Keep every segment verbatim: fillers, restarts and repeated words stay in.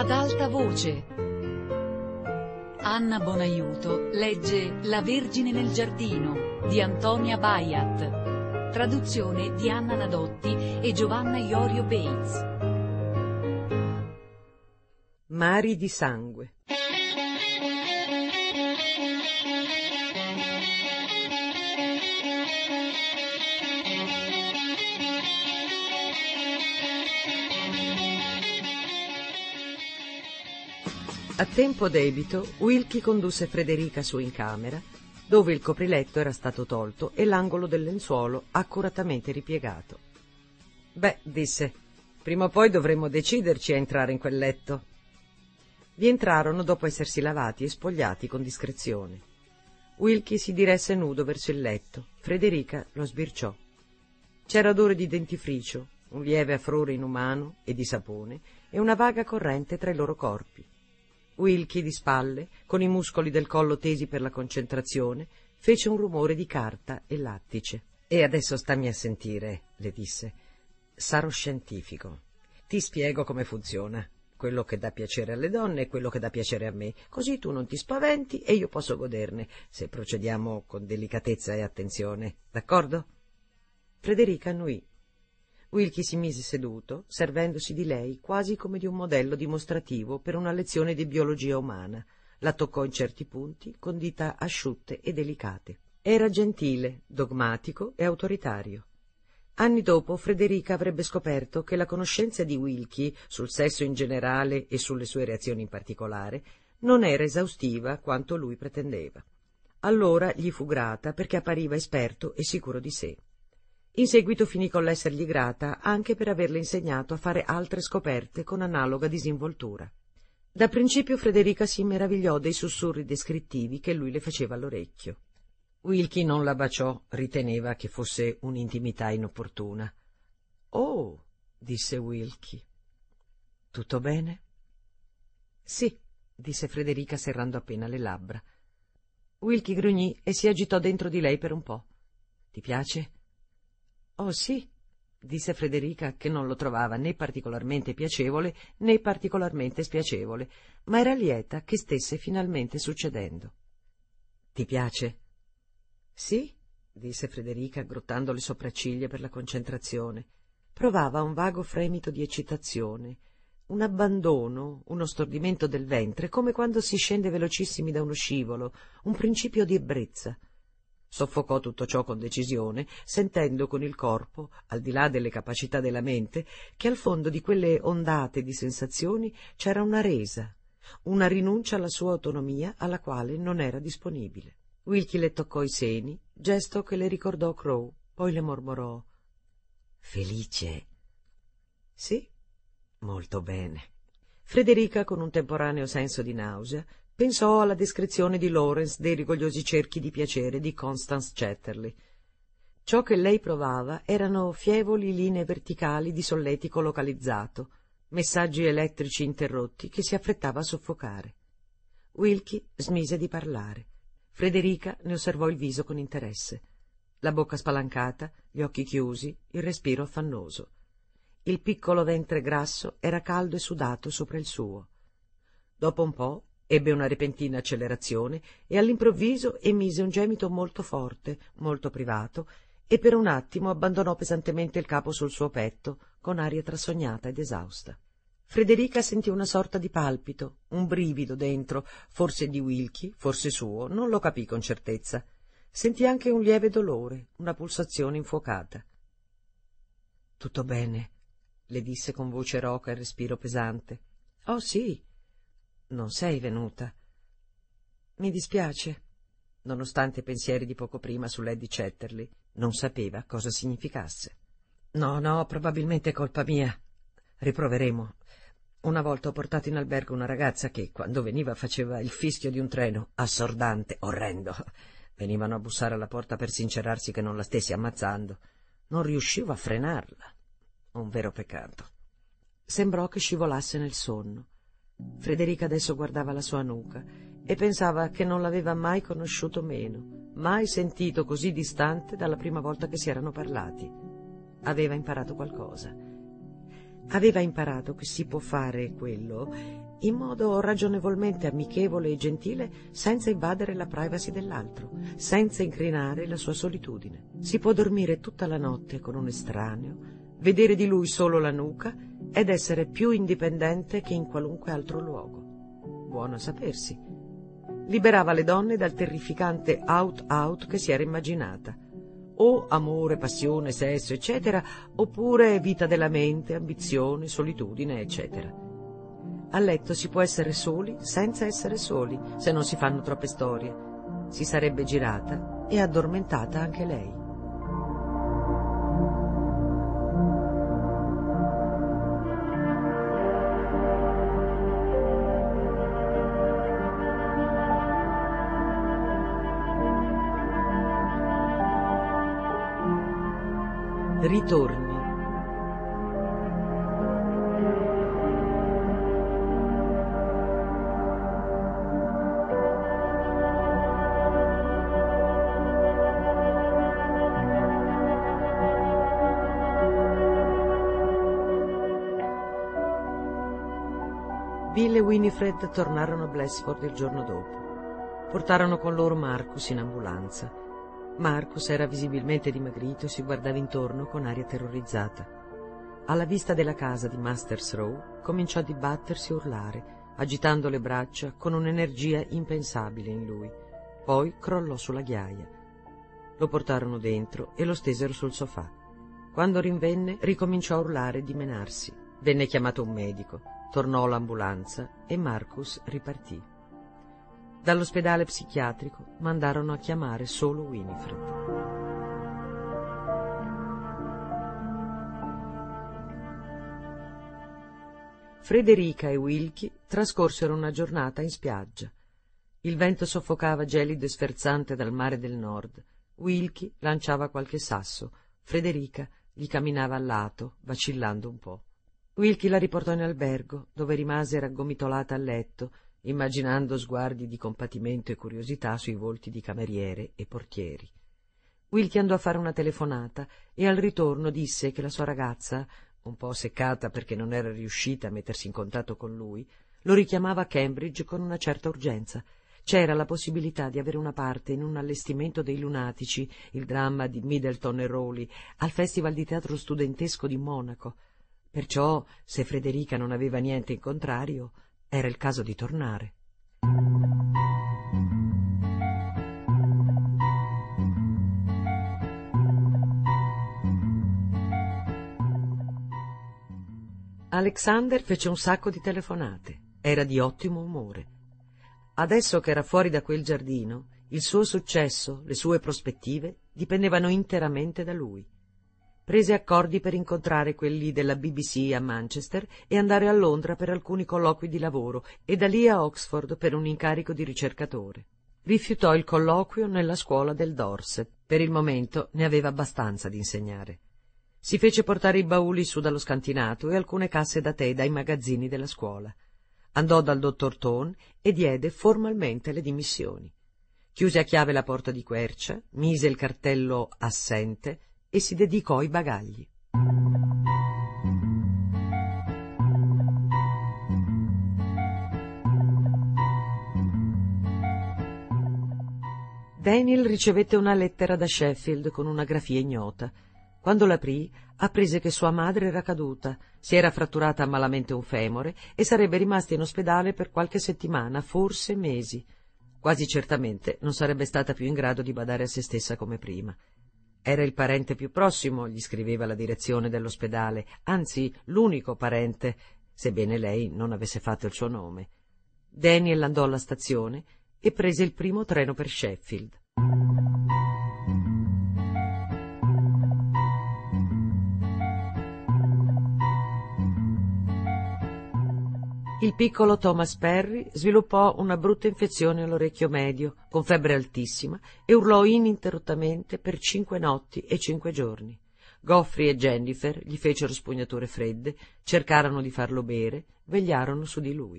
ad alta voce. Anna Bonaiuto legge La Vergine nel giardino di Antonia Bayat, traduzione di Anna Nadotti e Giovanna Iorio Bates. Mari di sangue. A tempo debito, Wilkie condusse Frederica su in camera, dove il copriletto era stato tolto e l'angolo del lenzuolo accuratamente ripiegato. «Beh», disse, «prima o poi dovremmo deciderci a entrare in quel letto». Vi entrarono dopo essersi lavati e spogliati con discrezione. Wilkie si diresse nudo verso il letto. Frederica lo sbirciò. C'era odore di dentifricio, un lieve affrore inumano e di sapone e una vaga corrente tra i loro corpi. Wilkie, di spalle, con i muscoli del collo tesi per la concentrazione, fece un rumore di carta e lattice. «E adesso stammi a sentire», le disse. «Sarò scientifico. Ti spiego come funziona. Quello che dà piacere alle donne e quello che dà piacere a me. Così tu non ti spaventi e io posso goderne, se procediamo con delicatezza e attenzione. D'accordo?» Frederica annuì. Wilkie si mise seduto, servendosi di lei quasi come di un modello dimostrativo per una lezione di biologia umana. La toccò in certi punti, con dita asciutte e delicate. Era gentile, dogmatico e autoritario. Anni dopo Frederica avrebbe scoperto che la conoscenza di Wilkie sul sesso in generale e sulle sue reazioni in particolare non era esaustiva quanto lui pretendeva. Allora gli fu grata perché appariva esperto e sicuro di sé. In seguito finì con l'essergli grata anche per averle insegnato a fare altre scoperte con analoga disinvoltura. Da principio Frederica si meravigliò dei sussurri descrittivi che lui le faceva all'orecchio. Wilkie non la baciò, riteneva che fosse un'intimità inopportuna. «Oh», disse Wilkie. «Tutto bene?» «Sì», disse Frederica serrando appena le labbra. Wilkie grugnì e si agitò dentro di lei per un po'. «Ti piace?» «Oh sì», disse Frederica, che non lo trovava né particolarmente piacevole né particolarmente spiacevole, ma era lieta che stesse finalmente succedendo. «Ti piace?» «Sì», disse Frederica, aggrottando le sopracciglia per la concentrazione. Provava un vago fremito di eccitazione, un abbandono, uno stordimento del ventre, come quando si scende velocissimi da uno scivolo, un principio di ebbrezza. Soffocò tutto ciò con decisione, sentendo con il corpo, al di là delle capacità della mente, che al fondo di quelle ondate di sensazioni c'era una resa, una rinuncia alla sua autonomia alla quale non era disponibile. Wilkie le toccò i seni, gesto che le ricordò Crow, poi le mormorò: «Felice?» «Sì, molto bene». Frederica, con un temporaneo senso di nausea, pensò alla descrizione di Lawrence dei rigogliosi cerchi di piacere di Constance Chatterley. Ciò che lei provava erano fievoli linee verticali di solletico localizzato, messaggi elettrici interrotti che si affrettava a soffocare. Wilkie smise di parlare. Frederica ne osservò il viso con interesse. La bocca spalancata, gli occhi chiusi, il respiro affannoso. Il piccolo ventre grasso era caldo e sudato sopra il suo. Dopo un po' ebbe una repentina accelerazione e all'improvviso emise un gemito molto forte, molto privato, e per un attimo abbandonò pesantemente il capo sul suo petto, con aria trasognata ed esausta. Frederica sentì una sorta di palpito, un brivido dentro, forse di Wilkie, forse suo, non lo capì con certezza. Sentì anche un lieve dolore, una pulsazione infuocata. «Tutto bene?» le disse con voce roca e respiro pesante. «Oh sì, non sei venuta?» «Mi dispiace», nonostante i pensieri di poco prima su Lady Chatterley, non sapeva cosa significasse. «No, no, probabilmente è colpa mia. Riproveremo. Una volta ho portato in albergo una ragazza che, quando veniva, faceva il fischio di un treno, assordante, orrendo. Venivano a bussare alla porta per sincerarsi che non la stessi ammazzando. Non riuscivo a frenarla. Un vero peccato». Sembrò che scivolasse nel sonno. Frederica adesso guardava la sua nuca e pensava che non l'aveva mai conosciuto meno, mai sentito così distante dalla prima volta che si erano parlati. Aveva imparato qualcosa. Aveva imparato che si può fare quello in modo ragionevolmente amichevole e gentile, senza invadere la privacy dell'altro, senza incrinare la sua solitudine. Si può dormire tutta la notte con un estraneo, vedere di lui solo la nuca ed essere più indipendente che in qualunque altro luogo. Buono a sapersi. Liberava le donne dal terrificante out-out che si era immaginata. O amore, passione, sesso, eccetera, oppure vita della mente, ambizione, solitudine, eccetera. A letto si può essere soli senza essere soli, se non si fanno troppe storie. Si sarebbe girata e addormentata anche lei. Ritorni. Bill e Winifred tornarono a Blessford il giorno dopo. Portarono con loro Marcus in ambulanza. Marcus era visibilmente dimagrito e si guardava intorno con aria terrorizzata. Alla vista della casa di Masters Row cominciò a dibattersi e urlare, agitando le braccia con un'energia impensabile in lui. Poi crollò sulla ghiaia. Lo portarono dentro e lo stesero sul sofà. Quando rinvenne ricominciò a urlare e dimenarsi. Venne chiamato un medico, tornò l'ambulanza e Marcus ripartì. Dall'ospedale psichiatrico mandarono a chiamare solo Winifred. Frederica e Wilkie trascorsero una giornata in spiaggia. Il vento soffocava gelido e sferzante dal mare del nord. Wilkie lanciava qualche sasso, Frederica gli camminava al lato, vacillando un po'. Wilkie la riportò in albergo, dove rimase raggomitolata a letto, immaginando sguardi di compatimento e curiosità sui volti di cameriere e portieri. Wilkie andò a fare una telefonata e al ritorno disse che la sua ragazza, un po' seccata perché non era riuscita a mettersi in contatto con lui, lo richiamava a Cambridge con una certa urgenza. C'era la possibilità di avere una parte in un allestimento dei lunatici, il dramma di Middleton e Rowley, al Festival di Teatro Studentesco di Monaco. Perciò, se Frederica non aveva niente in contrario, era il caso di tornare. Alexander fece un sacco di telefonate. Era di ottimo umore. Adesso che era fuori da quel giardino, il suo successo, le sue prospettive, dipendevano interamente da lui. Prese accordi per incontrare quelli della B B C a Manchester e andare a Londra per alcuni colloqui di lavoro e da lì a Oxford per un incarico di ricercatore. Rifiutò il colloquio nella scuola del Dorset. Per il momento ne aveva abbastanza di insegnare. Si fece portare i bauli su dallo scantinato e alcune casse da tè dai magazzini della scuola. Andò dal dottor Tone e diede formalmente le dimissioni. Chiuse a chiave la porta di quercia, mise il cartello assente e si dedicò ai bagagli. Daniel ricevette una lettera da Sheffield con una grafia ignota. Quando l'aprì, apprese che sua madre era caduta, si era fratturata malamente un femore e sarebbe rimasta in ospedale per qualche settimana, forse mesi. Quasi certamente non sarebbe stata più in grado di badare a se stessa come prima. Era il parente più prossimo, gli scriveva la direzione dell'ospedale, anzi l'unico parente, sebbene lei non avesse fatto il suo nome. Daniel andò alla stazione e prese il primo treno per Sheffield. Il piccolo Thomas Perry sviluppò una brutta infezione all'orecchio medio, con febbre altissima, e urlò ininterrottamente per cinque notti e cinque giorni. Geoffrey e Jennifer gli fecero spugnature fredde, cercarono di farlo bere, vegliarono su di lui.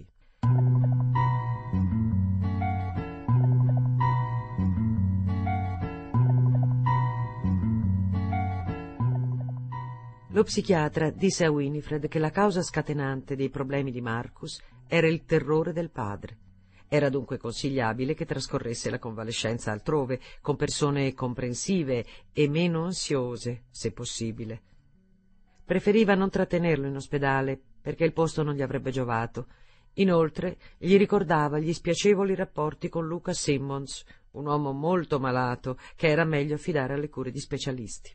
Lo psichiatra disse a Winifred che la causa scatenante dei problemi di Marcus era il terrore del padre. Era dunque consigliabile che trascorresse la convalescenza altrove, con persone comprensive e meno ansiose, se possibile. Preferiva non trattenerlo in ospedale, perché il posto non gli avrebbe giovato. Inoltre gli ricordava gli spiacevoli rapporti con Luca Simmons, un uomo molto malato che era meglio affidare alle cure di specialisti.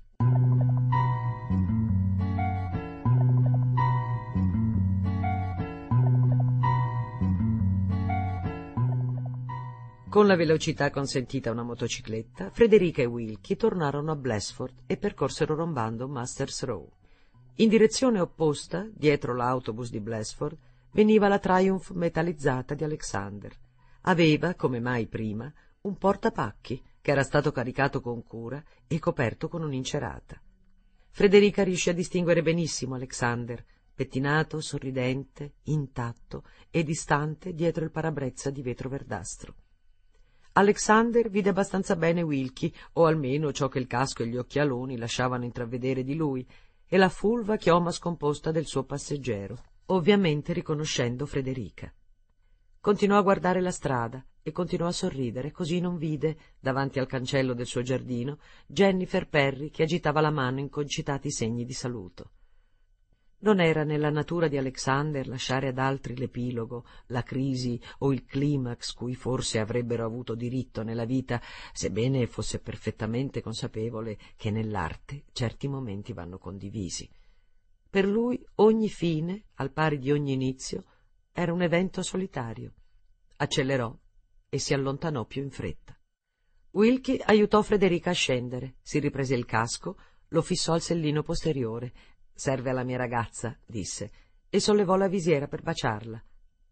Con la velocità consentita a una motocicletta, Frederica e Wilkie tornarono a Blessford e percorsero rombando Masters Row. In direzione opposta, dietro l'autobus di Blessford, veniva la Triumph metallizzata di Alexander. Aveva, come mai prima, un portapacchi che era stato caricato con cura e coperto con un'incerata. Frederica riuscì a distinguere benissimo Alexander, pettinato, sorridente, intatto e distante dietro il parabrezza di vetro verdastro. Alexander vide abbastanza bene Wilkie, o almeno ciò che il casco e gli occhialoni lasciavano intravedere di lui, e la fulva chioma scomposta del suo passeggero, ovviamente riconoscendo Frederica. Continuò a guardare la strada e continuò a sorridere, così non vide, davanti al cancello del suo giardino, Jennifer Perry che agitava la mano in concitati segni di saluto. Non era nella natura di Alexander lasciare ad altri l'epilogo, la crisi o il climax cui forse avrebbero avuto diritto nella vita, sebbene fosse perfettamente consapevole che nell'arte certi momenti vanno condivisi. Per lui ogni fine, al pari di ogni inizio, era un evento solitario. Accelerò e si allontanò più in fretta. Wilkie aiutò Frederica a scendere, si riprese il casco, lo fissò al sellino posteriore. «Serve alla mia ragazza», disse, e sollevò la visiera per baciarla.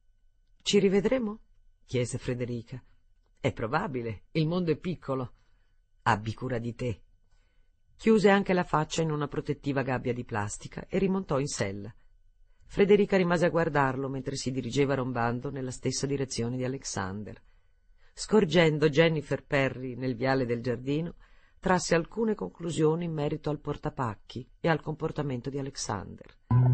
«Ci rivedremo?» chiese Frederica. «È probabile, il mondo è piccolo. Abbi cura di te». Chiuse anche la faccia in una protettiva gabbia di plastica e rimontò in sella. Frederica rimase a guardarlo mentre si dirigeva rombando nella stessa direzione di Alexander. Scorgendo Jennifer Perry nel viale del giardino, trasse alcune conclusioni in merito al portapacchi e al comportamento di Alexander.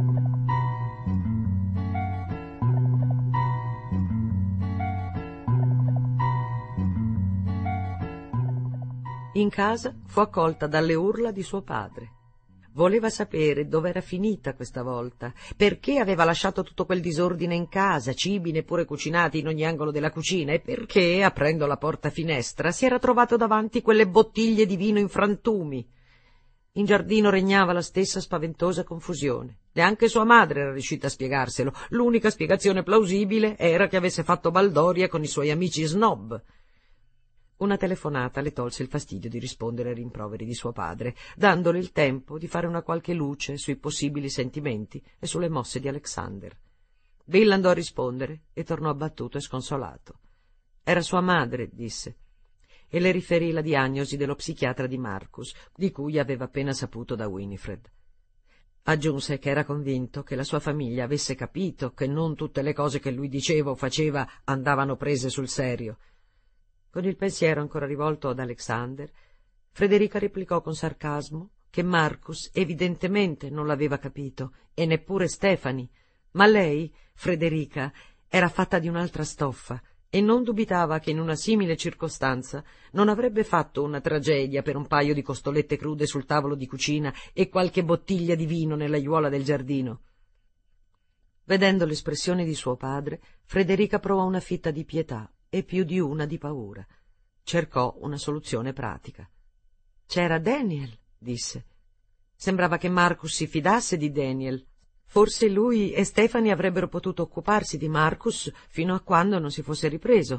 In casa fu accolta dalle urla di suo padre. Voleva sapere dove era finita questa volta, perché aveva lasciato tutto quel disordine in casa, cibi neppure cucinati in ogni angolo della cucina, e perché, aprendo la porta finestra, si era trovato davanti quelle bottiglie di vino in frantumi. In giardino regnava la stessa spaventosa confusione. Neanche sua madre era riuscita a spiegarselo. L'unica spiegazione plausibile era che avesse fatto baldoria con i suoi amici snob. Una telefonata le tolse il fastidio di rispondere ai rimproveri di suo padre, dandole il tempo di fare una qualche luce sui possibili sentimenti e sulle mosse di Alexander. Bill andò a rispondere e tornò abbattuto e sconsolato. Era sua madre, disse, e le riferì la diagnosi dello psichiatra di Marcus, di cui aveva appena saputo da Winifred. Aggiunse che era convinto che la sua famiglia avesse capito che non tutte le cose che lui diceva o faceva andavano prese sul serio. Con il pensiero ancora rivolto ad Alexander, Frederica replicò con sarcasmo che Marcus evidentemente non l'aveva capito, e neppure Stephanie, ma lei, Frederica, era fatta di un'altra stoffa e non dubitava che in una simile circostanza non avrebbe fatto una tragedia per un paio di costolette crude sul tavolo di cucina e qualche bottiglia di vino nell'aiuola del giardino. Vedendo l'espressione di suo padre, Frederica provò una fitta di pietà e più di una di paura. Cercò una soluzione pratica. «C'era Daniel», disse. Sembrava che Marcus si fidasse di Daniel. Forse lui e Stephanie avrebbero potuto occuparsi di Marcus fino a quando non si fosse ripreso.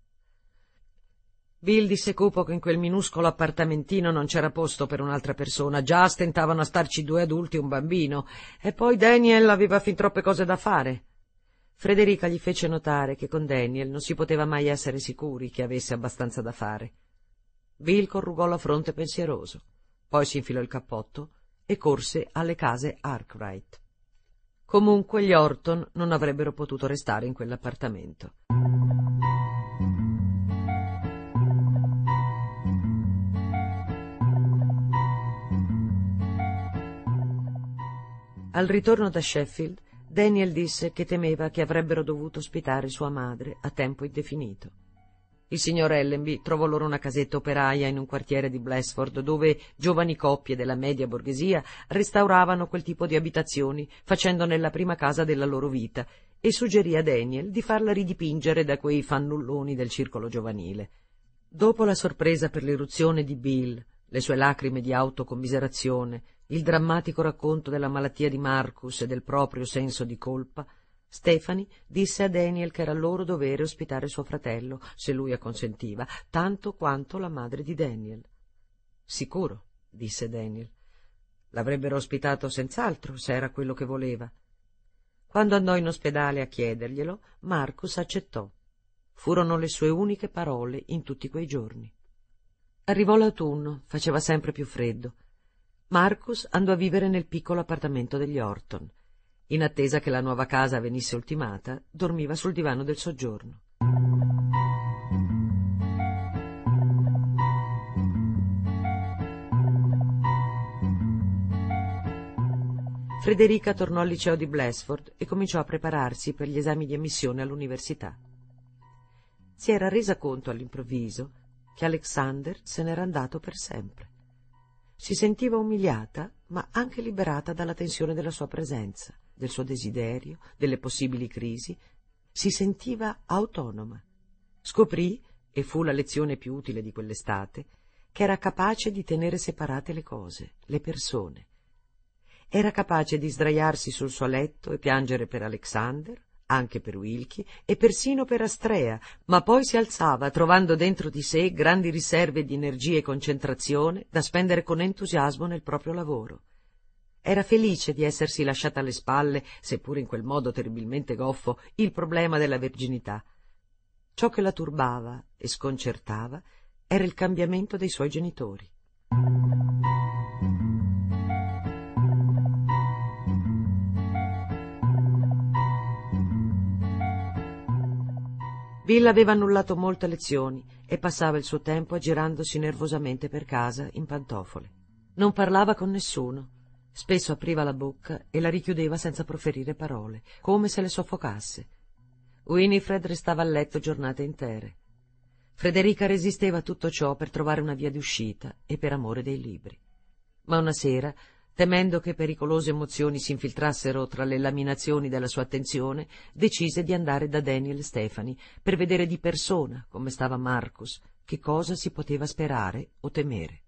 Bill disse cupo che in quel minuscolo appartamentino non c'era posto per un'altra persona, già stentavano a starci due adulti e un bambino, e poi Daniel aveva fin troppe cose da fare. Frederica gli fece notare che con Daniel non si poteva mai essere sicuri che avesse abbastanza da fare. Bill corrugò la fronte pensieroso, poi si infilò il cappotto e corse alle case Arkwright. Comunque gli Orton non avrebbero potuto restare in quell'appartamento. Al ritorno da Sheffield, Daniel disse che temeva che avrebbero dovuto ospitare sua madre a tempo indefinito. Il signor Ellenby trovò loro una casetta operaia in un quartiere di Blessford, dove giovani coppie della media borghesia restauravano quel tipo di abitazioni, facendone la prima casa della loro vita, e suggerì a Daniel di farla ridipingere da quei fannulloni del circolo giovanile. Dopo la sorpresa per l'eruzione di Bill, le sue lacrime di autocommiserazione, il drammatico racconto della malattia di Marcus e del proprio senso di colpa, Stephanie disse a Daniel che era loro dovere ospitare suo fratello, se lui acconsentiva, tanto quanto la madre di Daniel. «Sicuro», disse Daniel. «L'avrebbero ospitato senz'altro, se era quello che voleva». Quando andò in ospedale a chiederglielo, Marcus accettò. Furono le sue uniche parole in tutti quei giorni. Arrivò l'autunno, faceva sempre più freddo. Marcus andò a vivere nel piccolo appartamento degli Horton. In attesa che la nuova casa venisse ultimata, dormiva sul divano del soggiorno. Frederica tornò al liceo di Blessford e cominciò a prepararsi per gli esami di ammissione all'università. Si era resa conto all'improvviso che Alexander se n'era andato per sempre. Si sentiva umiliata, ma anche liberata dalla tensione della sua presenza, del suo desiderio, delle possibili crisi. Si sentiva autonoma. Scoprì, e fu la lezione più utile di quell'estate, che era capace di tenere separate le cose, le persone. Era capace di sdraiarsi sul suo letto e piangere per Alexander, anche per Wilkie e persino per Astrea, ma poi si alzava trovando dentro di sé grandi riserve di energia e concentrazione da spendere con entusiasmo nel proprio lavoro. Era felice di essersi lasciata alle spalle, seppur in quel modo terribilmente goffo, il problema della verginità. Ciò che la turbava e sconcertava era il cambiamento dei suoi genitori. Bill aveva annullato molte lezioni e passava il suo tempo aggirandosi nervosamente per casa in pantofole. Non parlava con nessuno. Spesso apriva la bocca e la richiudeva senza proferire parole, come se le soffocasse. Winifred restava a letto giornate intere. Frederica resisteva a tutto ciò per trovare una via d'uscita e per amore dei libri. Ma una sera, temendo che pericolose emozioni si infiltrassero tra le laminazioni della sua attenzione, decise di andare da Daniel e Stephanie per vedere di persona come stava Marcus, che cosa si poteva sperare o temere.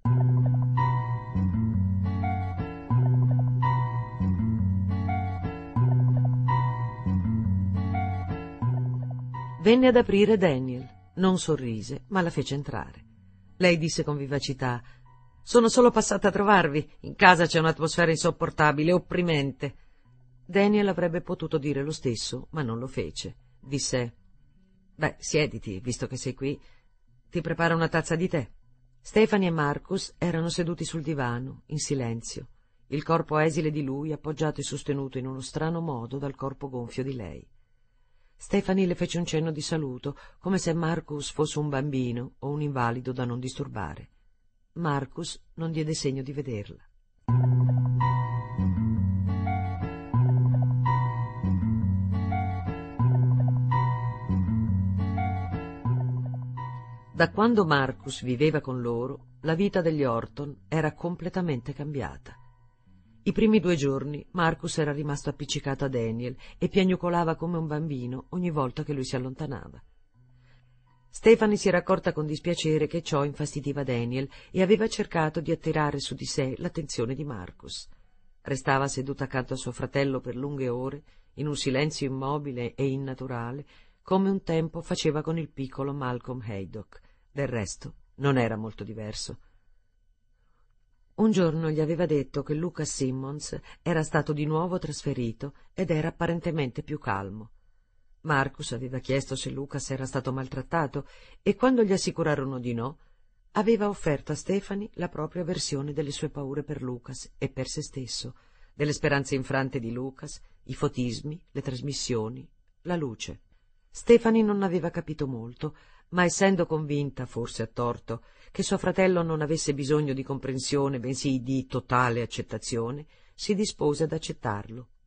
Venne ad aprire Daniel. Non sorrise, ma la fece entrare. Lei disse con vivacità: «Sono solo passata a trovarvi. In casa c'è un'atmosfera insopportabile, opprimente». Daniel avrebbe potuto dire lo stesso, ma non lo fece. Disse: «Beh, siediti, visto che sei qui. Ti preparo una tazza di tè». Stephanie e Marcus erano seduti sul divano, in silenzio, il corpo esile di lui appoggiato e sostenuto in uno strano modo dal corpo gonfio di lei. Stephanie le fece un cenno di saluto, come se Marcus fosse un bambino o un invalido da non disturbare. Marcus non diede segno di vederla. Da quando Marcus viveva con loro, la vita degli Horton era completamente cambiata. I primi due giorni Marcus era rimasto appiccicato a Daniel e piagnucolava come un bambino ogni volta che lui si allontanava. Stephanie si era accorta con dispiacere che ciò infastidiva Daniel e aveva cercato di attirare su di sé l'attenzione di Marcus. Restava seduta accanto a suo fratello per lunghe ore, in un silenzio immobile e innaturale, come un tempo faceva con il piccolo Malcolm Haydock. Del resto non era molto diverso. Un giorno gli aveva detto che Lucas Simmons era stato di nuovo trasferito ed era apparentemente più calmo. Marcus aveva chiesto se Lucas era stato maltrattato e quando gli assicurarono di no, aveva offerto a Stephanie la propria versione delle sue paure per Lucas e per se stesso, delle speranze infrante di Lucas, i fotismi, le trasmissioni, la luce. Stephanie non aveva capito molto, ma essendo convinta, forse a torto, che suo fratello non avesse bisogno di comprensione, bensì di totale accettazione, si dispose ad accettarlo,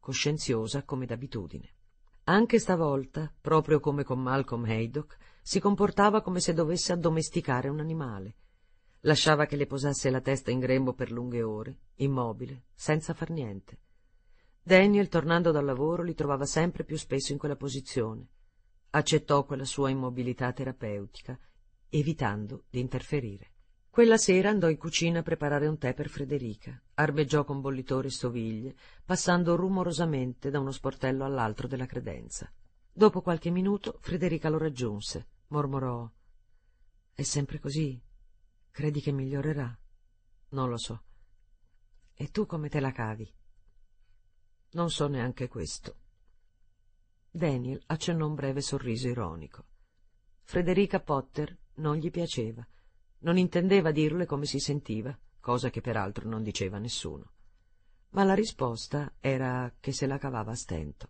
coscienziosa come d'abitudine. Anche stavolta, proprio come con Malcolm Haydock, si comportava come se dovesse addomesticare un animale. Lasciava che le posasse la testa in grembo per lunghe ore, immobile, senza far niente. Daniel, tornando dal lavoro, li trovava sempre più spesso in quella posizione. Accettò quella sua immobilità terapeutica, evitando di interferire. Quella sera andò in cucina a preparare un tè per Frederica, armeggiò con bollitore e stoviglie, passando rumorosamente da uno sportello all'altro della credenza. Dopo qualche minuto Frederica lo raggiunse, mormorò: «È sempre così? Credi che migliorerà?» «Non lo so. E tu come te la cavi?» «Non so neanche questo». Daniel accennò un breve sorriso ironico. Frederica Potter non gli piaceva. Non intendeva dirle come si sentiva, cosa che peraltro non diceva nessuno. Ma la risposta era che se la cavava a stento.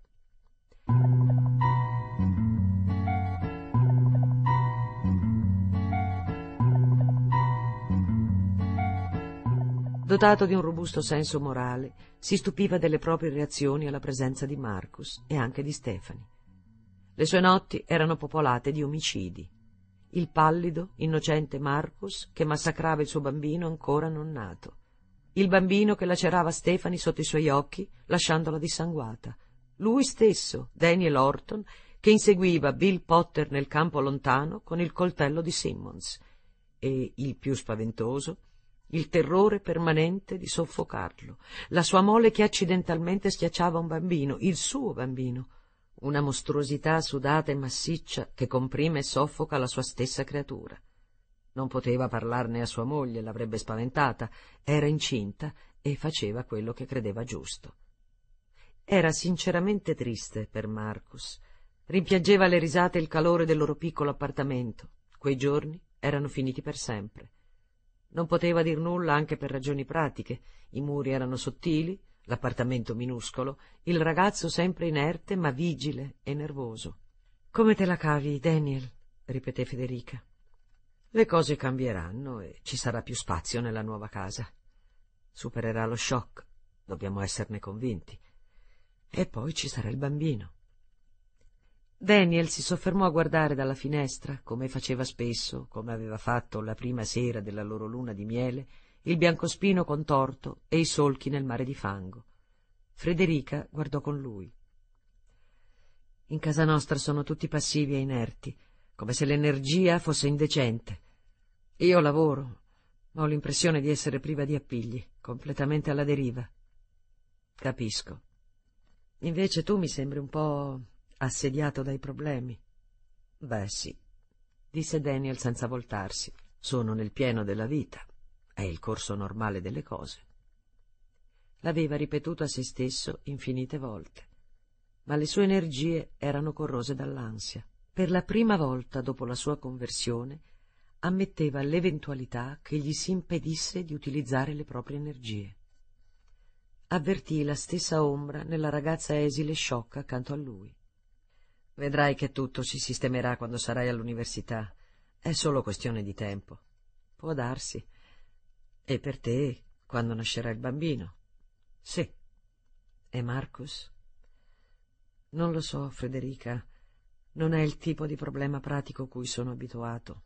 Dotato di un robusto senso morale, si stupiva delle proprie reazioni alla presenza di Marcus e anche di Stephanie. Le sue notti erano popolate di omicidi. Il pallido, innocente Marcus che massacrava il suo bambino ancora non nato. Il bambino che lacerava Stephanie sotto i suoi occhi, lasciandola dissanguata. Lui stesso, Daniel Horton, che inseguiva Bill Potter nel campo lontano con il coltello di Simmons. E, il più spaventoso, il terrore permanente di soffocarlo, la sua mole che accidentalmente schiacciava un bambino, il suo bambino, una mostruosità sudata e massiccia che comprime e soffoca la sua stessa creatura. Non poteva parlarne a sua moglie, l'avrebbe spaventata, era incinta e faceva quello che credeva giusto. Era sinceramente triste per Marcus. Rimpiangeva le risate e il calore del loro piccolo appartamento. Quei giorni erano finiti per sempre. Non poteva dir nulla anche per ragioni pratiche. I muri erano sottili, l'appartamento minuscolo, il ragazzo sempre inerte ma vigile e nervoso. «Come te la cavi, Daniel?» ripeté Federica. «Le cose cambieranno e ci sarà più spazio nella nuova casa. Supererà lo shock, dobbiamo esserne convinti. E poi ci sarà il bambino». Daniel si soffermò a guardare dalla finestra, come faceva spesso, come aveva fatto la prima sera della loro luna di miele, il biancospino contorto e i solchi nel mare di fango. Frederica guardò con lui. «In casa nostra sono tutti passivi e inerti, come se l'energia fosse indecente. Io lavoro, ma ho l'impressione di essere priva di appigli, completamente alla deriva». «Capisco. Invece tu mi sembri un po' assediato dai problemi». «Beh, sì», disse Daniel senza voltarsi. «Sono nel pieno della vita. È il corso normale delle cose». L'aveva ripetuto a se stesso infinite volte, ma le sue energie erano corrose dall'ansia. Per la prima volta dopo la sua conversione ammetteva l'eventualità che gli si impedisse di utilizzare le proprie energie. Avvertì la stessa ombra nella ragazza esile e sciocca accanto a lui. «Vedrai che tutto si sistemerà quando sarai all'università. È solo questione di tempo». «Può darsi. E per te, quando nascerà il bambino?» «Sì». «E Marcus?» «Non lo so, Frederica. Non è il tipo di problema pratico cui sono abituato».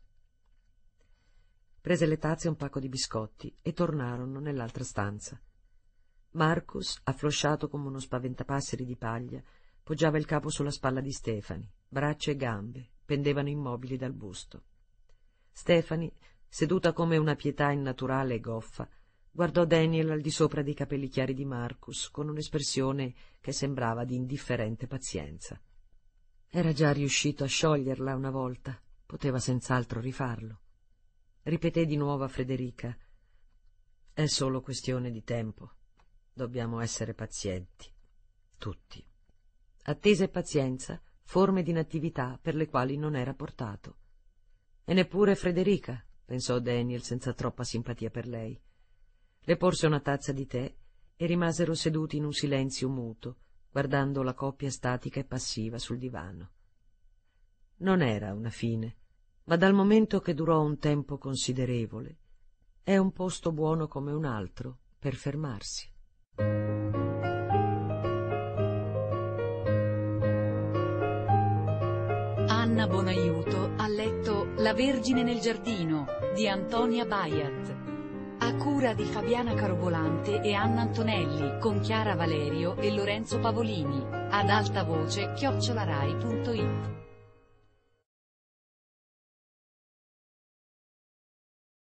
Prese le tazze e un pacco di biscotti e tornarono nell'altra stanza. Marcus, afflosciato come uno spaventapasseri di paglia, poggiava il capo sulla spalla di Stephanie, braccia e gambe pendevano immobili dal busto. Stephanie, seduta come una pietà innaturale e goffa, guardò Daniel al di sopra dei capelli chiari di Marcus con un'espressione che sembrava di indifferente pazienza. Era già riuscito a scioglierla una volta, poteva senz'altro rifarlo. Ripeté di nuovo a Frederica: «È solo questione di tempo. Dobbiamo essere pazienti, tutti». Attesa e pazienza, forme di inattività per le quali non era portato. E neppure Frederica, pensò Daniel senza troppa simpatia per lei. Le porse una tazza di tè e rimasero seduti in un silenzio muto, guardando la coppia statica e passiva sul divano. Non era una fine, ma dal momento che durò un tempo considerevole, è un posto buono come un altro per fermarsi. Anna Bonaiuto ha letto La Vergine nel giardino di Antonia Baiat, a cura di Fabiana Carobolante e Anna Antonelli, con Chiara Valerio e Lorenzo Pavolini, ad alta voce chiocciolarai punto it.